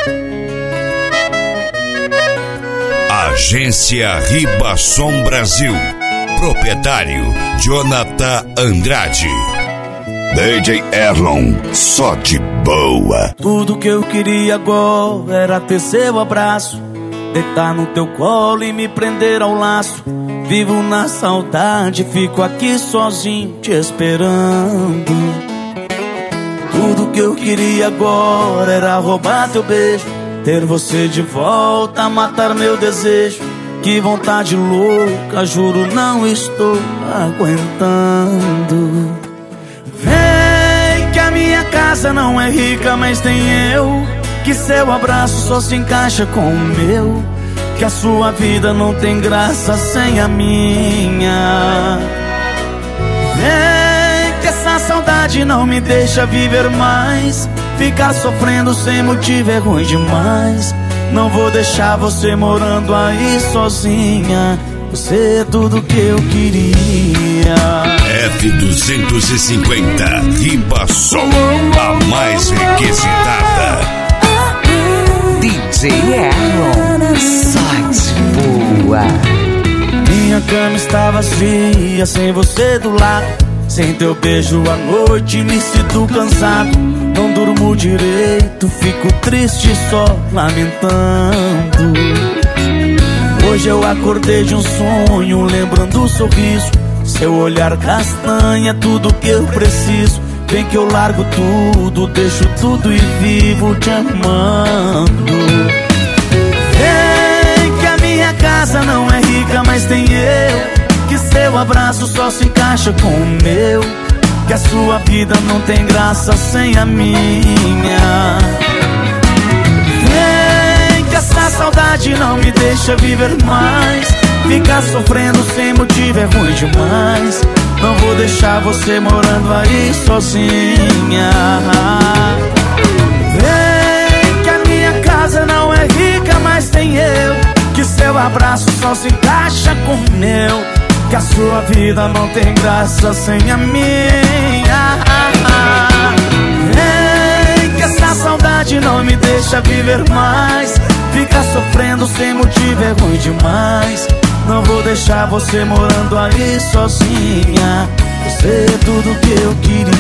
Agência Ribassom Brasil. Proprietário Jonathan Andrade. DJ Erlon, só de boa. Tudo que eu queria agora era ter seu abraço, deitar no teu colo e me prender ao laço. Vivo na saudade, fico aqui sozinho te esperando. Tudo que eu queria agora era roubar teu beijo, ter você de volta, matar meu desejo. Que vontade louca, juro não estou aguentando. Vem que a minha casa não é rica, mas tem eu. Que seu abraço só se encaixa com o meu. Que a sua vida não tem graça sem a minha. Vem que essa saudade não me deixa viver mais. Ficar sofrendo sem motivo é ruim demais. Não vou deixar você morando aí sozinha. Você é tudo que eu queria. F250 Ribassom, a mais requisitada. DJ Erlon, só de boa. Minha cama está vazia, sem você do lado. Sem teu beijo à noite me sinto cansado. Não durmo direito, fico triste só lamentando. Hoje eu acordei de um sonho, lembrando o sorriso. Seu olhar castanha, tudo que eu preciso. Vem que eu largo tudo, deixo tudo e vivo te amando. Vem que a minha casa não é rica, mas tem eu. Que seu abraço só se encaixa com o meu. Que a sua vida não tem graça sem a minha. Vem que essa saudade não me deixa viver mais. Ficar sofrendo sem motivo é ruim demais. Não vou deixar você morando aí sozinha. Vem que a minha casa não é rica, mas tem eu. Que seu abraço só se encaixa com o meu. Que a sua vida não tem graça sem a minha. Vem que essa saudade não me deixa viver mais. Ficar sofrendo sem motivo é ruim demais. Não vou deixar você morando aí sozinha. Você é tudo que eu queria.